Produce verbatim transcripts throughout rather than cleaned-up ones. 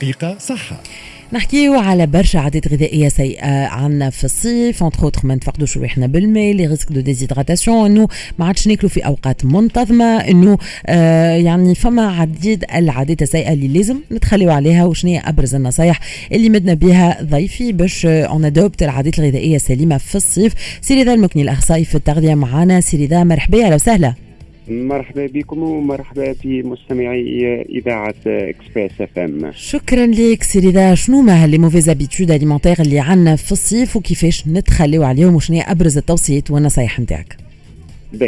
دقيقة صحة. نحكيو على برشا عادات غذائيه سيئه عنا في الصيف، انتخ ما نتفقدوش روحنا بالماء، لي ريسك دو ديزيدراتاسيون، انه ما عادش ناكلوا في اوقات منتظمه، انه آه يعني فما عديد العادات السيئه اللي لازم نتخليو عليها. وشنو هي ابرز النصايح اللي مدنا بها ضيفي باش اون ادوبت العادات الغذائيه السليمه في الصيف؟ سي رضا المكني الاخصائي في التغذيه معنا. سي رضا مرحبا، اهلا وسهلا. مرحبا بكم ومرحبا بمستمعي إذاعة إكسبريس اف ام. شكرا لك سي رضا. شنو ما هاللي موفيز ابيتود اليمونتير اللي عنا في الصيف وكيفاش نتخليو عليهم، وشنو هي ابرز التوصيات والنصايح نتاعك؟ باهي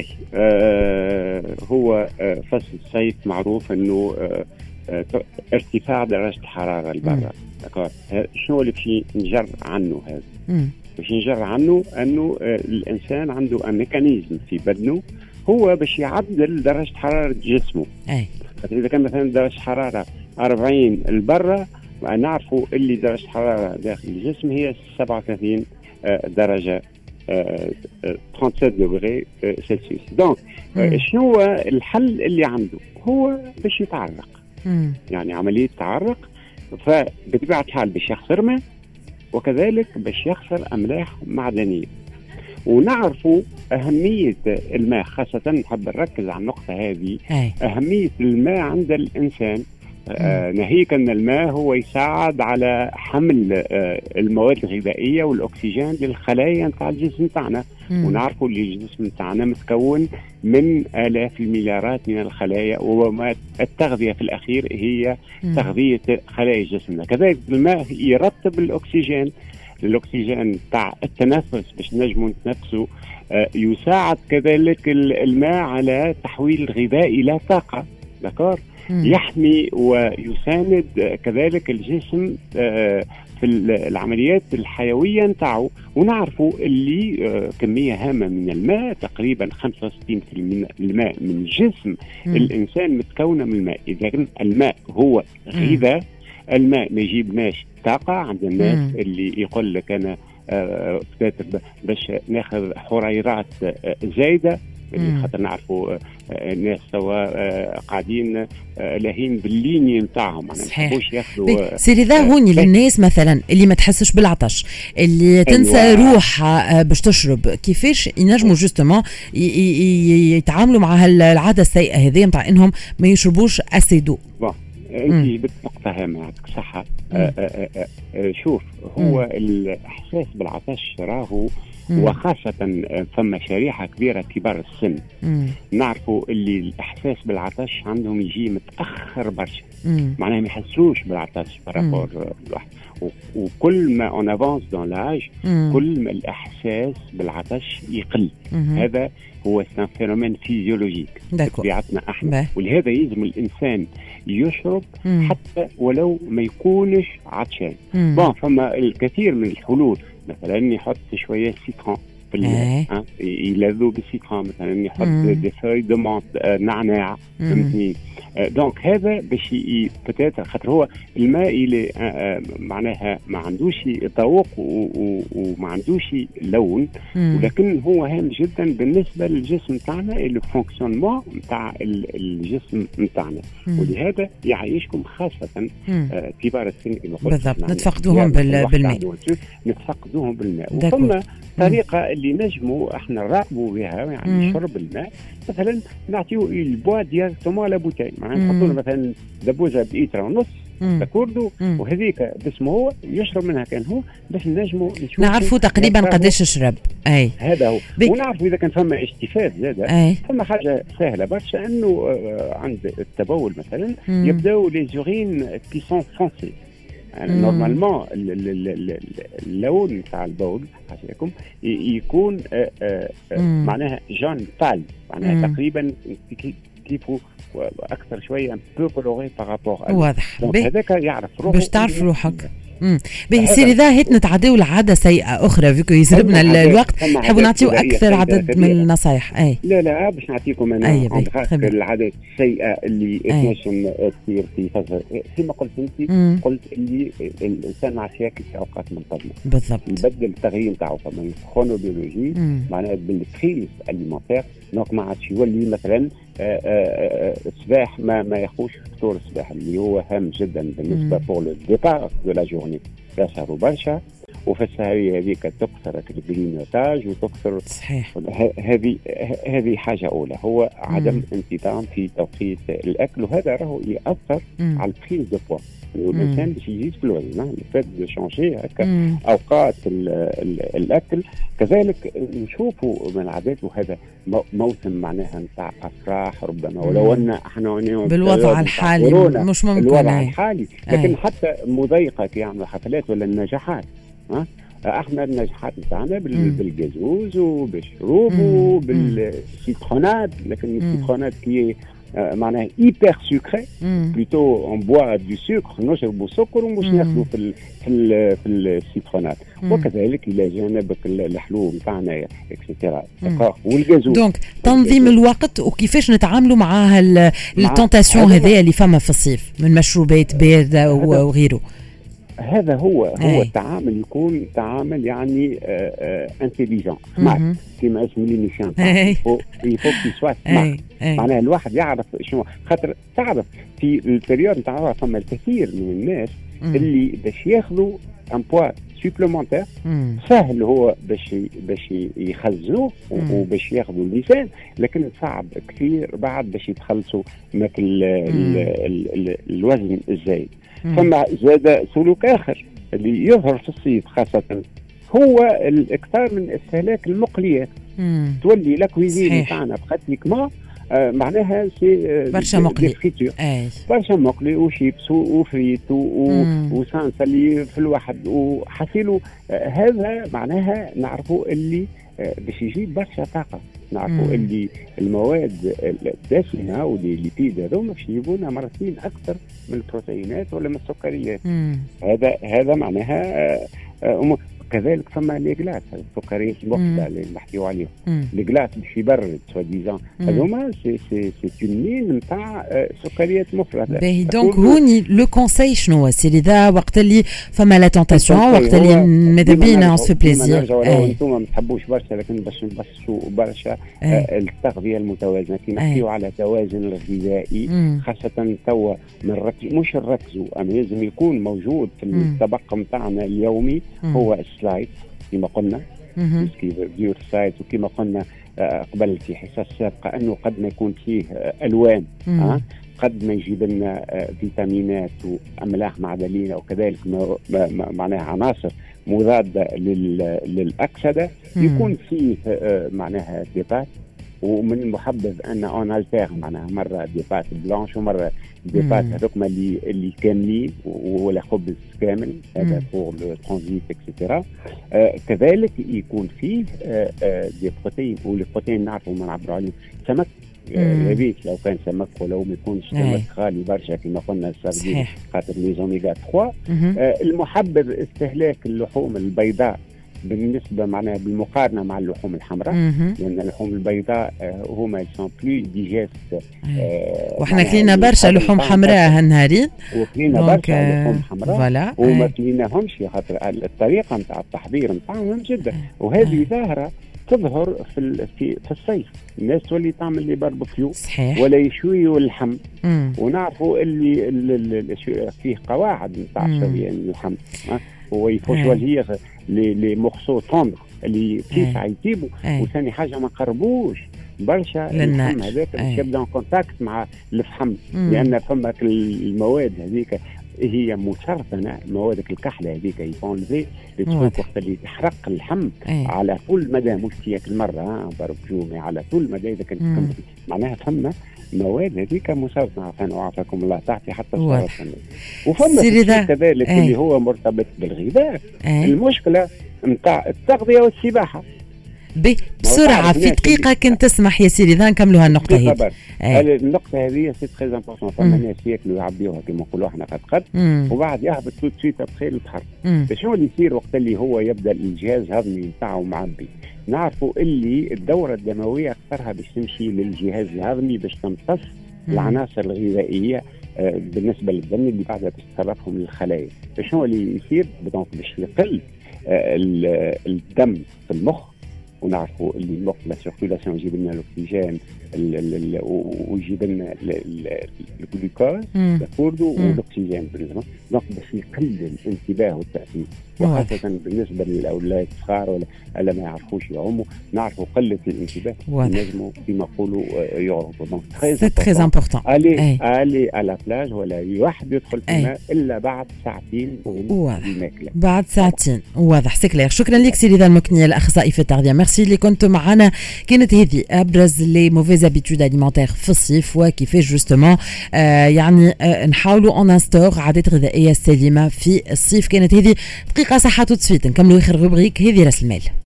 آه هو آه فصل الصيف معروف انه آه آه ارتفاع درجة الحرارة البرة. دكار شنو اللي باش نجر عنه هذا؟ باش نجر عنه انه آه الانسان عنده ميكانيزم في بدنه هو باش يعدل درجة حرارة جسمه. أي. إذا كان مثلا درجة حرارة أربعين البرة، نعرفوا اللي درجة حرارة داخل الجسم هي سبعة وثلاثين درجة ثلاثة وثلاثين دوغري سلسيوس. دونك شنو الحل اللي عنده؟ هو باش يتعرق. مم. يعني عملية تعرق، فبطبيعة الحال باش يخسر ماء، وكذلك باش يخسر أملاح معدنية. ونعرفوا أهمية الماء، خاصة نحب نركز على النقطة هذه. أي. أهمية الماء عند الإنسان، آه ناهيك أن الماء هو يساعد على حمل آه المواد الغذائية والأكسجين للخلايا نتاع الجسم تاعنا. ونعرفوا اللي الجسم تاعنا متكون من آلاف المليارات من الخلايا، والتغذية في الأخير هي مم. تغذية خلايا جسمنا. كذلك الماء يرطب الأكسجين، الأكسجين تاع التنفس باش نجموا نتنفسوا. آه يساعد كذلك الماء على تحويل الغذاء إلى طاقة. دكار يحمي ويساند كذلك الجسم آه في العمليات الحيوية نتاعو. ونعرفوا اللي آه كمية هامة من الماء، تقريبا خمسة وستين بالمئة الماء من جسم مم. الإنسان متكونة من الماء. إذا الماء هو غذاء، الماء ما يجيبناش طاقة. عند الناس مم. اللي يقول لك أنا آه باش ناخذ حريرات آه زايدة، اللي خاطر نعرفوا آه الناس سواء آه قاعدين آه لاهين بالليني نتاعهم، ما نحبوش ياخذوا. سيري ذا هوني آه للناس مثلا اللي ما تحسش بالعطش، اللي تنسى أيوة. روحها آه باش تشرب، كيفاش ينجموا جوستومون يتعاملوا مع هالعادة السيئة هذه نتاع انهم ما يشربوش اسيدو؟ انت بالنقطة هامة، عندك صحة. آآ آآ آآ شوف، هو مم. الإحساس بالعطش راهو، وخاصة ثم شريحة كبيرة كبار السن. مم. نعرفوا اللي الإحساس بالعطش عندهم يجي متأخر برشا، معناها ما يحسوش بالعطش برابور الواحد. وكل ما اون افونس دون لاج كل ما الإحساس بالعطش يقل. مم. هذا هو سان فينومين فيزيولوجيك بطبيعتنا احنا، ولهذا يلزم الانسان يشرب مم. حتى ولو ما يكونش عطشان. بون فما الكثير من الحلول، مثلا يحط شويه سيترون في الماء، يلذوا بالسيترون، مثلا يحط دي فوي دو مونت نعناع، فهمتني؟ دونك هذا باش بتاتر خاطر هو الماء اللي معناها ما عندوش ذوق وما عندوش لون، ولكن هو هام جدا بالنسبه للجسم تاعنا، الفونكسيونمون نتاع الجسم نتاعنا. ولهذا يعيشكم خاصه كبار السن كما قلت بالضبط نتفقدوهم بالماء، نتفقدوهم بالماء. وثم طريقه اللي نجموا احنا نراقبوا بها يعني شرب الماء، مثلا نعطيو البوا ديريكتومون على بوتاي، معناها نحطوا له مثلا دبوزه بإيترا ونص تكوردو، وهذيك باسمه هو يشرب منها كان هو، باش نجموا نعرفوا تقريبا قداش يشرب. اي هذا هو بك. ونعرفوا اذا كان فما اجتفاف زاده، فما حاجه سهله برشا، انه عند التبول مثلا يبداو لي زورين كي سون فونسي. يعني نورمالمون اللون تاع البول حاشاكم يكون آآ آآ معناها جون بال، معناها مم. تقريبا كيفو اكثر شويه ان بو كولوري بارابور. واضح هذاك يعرف روحه باش تعرف روحك. امم باهي سيري ذا هيت نتعداو لعاده سيئه اخرى، فيكو يسربنا الوقت، نحبوا نعطيو اكثر عدد من النصائح. اي لا لا باش نعطيكم انا أي العادات السيئه اللي تنجم تصير في فتره كما قلت انت. مم. قلت اللي الانسان ما عادش ياكل في اوقات منتظمه، بالضبط يبدل التغيير تاعو من الكرونوبيولوجي، معناها بالكريز اليمونتير. دونك ما عادش يولي مثلا الصباح ما ما ياخوش فطور الصباح اللي هو هام جدا بالنسبه بور لو ديبار دو لا جورني، يسهروا برشا وفي السهريه هذيك تكثر الجرينوتاج وتكثر. صحيح. هذه هذه حاجه اولى، هو عدم انتظام في توقيت الاكل، وهذا راهو ياثر مم. على البريز دو بوا. الانسان باش يزيد في الوزن الفات دو شونجي هكا اوقات ال ال الاكل. كذلك نشوفوا من العادات، وهذا موسم معناها نتاع افراح ربما، ولو ان احنا بالوضع الحالي مش ممكن الوضع الحالي، لكن أي. حتى مضايقه يعملوا حفلات ولا النجاحات، ها احنا النجاحات نتاعنا بالجازوز وبالشروب وبالسيترونات، لكن السيترونات كي معناها ايبر سكري بلوتو اون بوا دو سكر، نشربوا سكر ومش ناخذوا في في في السيترونات، وكذلك الى جانب الحلو نتاعنا اكسترا والجازوز. دونك تنظيم الوقت وكيفاش نتعاملوا معها التونتاسيون هذه اللي فما في الصيف من مشروبات بارده وغيره. هذا هو هو التعامل يكون تعامل يعني انتليجون سمارت كما اسم لي نيشان يفوق كي سوا سمارت، معناها الواحد يعرف شنو، خاطر تعرف في البريود نتاع فما الكثير من الناس اللي باش ياخذوا ان بوا سوبليمونتير سهل هو باش باش يخزنوه وباش ياخذوا اللسان، لكن صعب كثير بعد باش يتخلصوا من الوزن الزايد. ثم زاد سلوك آخر اللي يظهر في الصيف خاصة، هو الإكثار من استهلاك المقليات. مم. تولي لا كويزين نتاعنا براتيكمون آه معناها سي آه برشا مقلي، برشا مقلي وشيبس وفريت وسانسا اللي في الواحد وحصيلوا. آه هذا معناها نعرفوا اللي آه باش يجيب برشا طاقة، نعرفوا اللي المواد الدسمه والليبيد هذوما باش يجيبونا مرتين اكثر من البروتينات ولا من السكريات. مم. هذا هذا معناها آه كذلك فما لي جلاس السكريات المخبزه اللي نحكيو عليهم، لي جلاس باش يبرد سوا ديزان هذوما سي سي سي تونين نتاع سكريات مفرطه. باهي دونك هوني لو كونساي شنو سي ذا وقت اللي فما لا تونتاسيون، وقت اللي ماذا بينا اون سو بليزير انتم ما تحبوش برشا، لكن باش نبسوا برشا آه التغذيه المتوازنه كي نحكيو على توازن الغذائي، خاصه توا من ركز مش نركزوا اما لازم يكون موجود في الطبق نتاعنا اليومي. مم. هو سلايد كما قلنا ديور سايد، وكما قلنا قبل في حصص سابقه انه قد ما يكون فيه الوان، أه؟ قد ما يجيب لنا فيتامينات واملاح معدنيه، وكذلك معناها عناصر مضاده للاكسده. يكون فيه معناها ديبات، ومن المحبذ ان اون التير معناها مره ديبات بلانش ومره ديبات هذوك اللي اللي كاملين ولا خبز كامل، هذا بور لو ترانزيت اكسترا. آه كذلك يكون فيه آه آه دي بروتين، والبروتين نعرفوا ما نعبروا عليه سمك يا ريت لو كان سمك ولو ما يكونش سمك غالي برشا كما قلنا السردين خاطر لي زوميغا ثلاثة. آه المحبذ استهلاك اللحوم البيضاء بالنسبه معناها بالمقارنه مع اللحوم الحمراء، لان اللحوم البيضاء هما سون بلو ديجيست. وحنا كلينا برشا لحوم حمراء هالنهارين، وكلينا برشا لحوم حمراء وما كليناهمش خاطر الطريقه نتاع التحضير نتاعهم جدا. وهذه ظاهره تظهر في في في الصيف، الناس تولي تعمل لي باربيكيو ولا يشويوا اللحم، ونعرفوا اللي, اللي فيه قواعد نتاع شويه اللحم. هو يفوشواليغ لي مورسو طوندر اللي كيف يطيبوا، وثاني حاجه ما قربوش برشا اللحم هذاك باش يبدا كونتاكت مع الفحم، لان فما المواد هذيك هي مسرطنه، المواد الكحله هذيك يفونزي وقت اللي تحرق اللحم أيه. على طول مدى مش تياك المره بربجومي على طول مدى اذا كانت معناها فما مواد هذيك مسرطنه عفوا وعافاكم الله تعطي حتى السرطان. وفما كذلك أيه. اللي هو مرتبط بالغذاء أيه. المشكله نتاع التغذيه والسباحه. بسرعه في دقيقه كنت تسمح يا سيدي ذا نكملوا هالنقطه هذه. أيه. النقطه هذه سي تري امبورطون، فما ناس ياكلوا يعبيوها كما نقولوا احنا قد قد وبعد يهبط تو سويت ابخي البحر. شنو اللي يصير وقت اللي هو يبدا الجهاز الهضمي نتاعو معبي؟ نعرفوا اللي الدوره الدمويه اكثرها باش تمشي للجهاز الهضمي باش تمتص العناصر الغذائيه آه بالنسبه للدم اللي بعدها باش تصرفهم للخلايا. شنو اللي يصير؟ باش يقل آه الدم في المخ ونعرفوا اللي المخ لا سيركيلاسيون يجيب لنا الاكسجين ويجيب لنا الجلوكوز كله والاكسجين بالنسبه دونك باش يقلل الانتباه والتاثير، وخاصه بالنسبه للاولاد الصغار ولا اللي ما يعرفوش يعوموا، نعرفوا قله الانتباه ينجموا كما نقولوا يغلطوا. دونك سي تري امبورطون الي الي على بلاج ولا واحد يدخل في الماء الا بعد ساعتين الماكله بعد ساعتين. واضح سي كلير. شكرا لك سي رضا المكني الاخصائي في التغذيه، ميرسي اللي كنت معنا. كانت هذه ابرز لي موفيز ابيتود اليمونتير في الصيف وكيفاش جوستومون آه يعني آه نحاولوا ان انستور عادات غذائيه سليمه في الصيف. كانت هذه دقيقه صحه وتصفيت. نكملوا اخر روبريك هذه راس المال.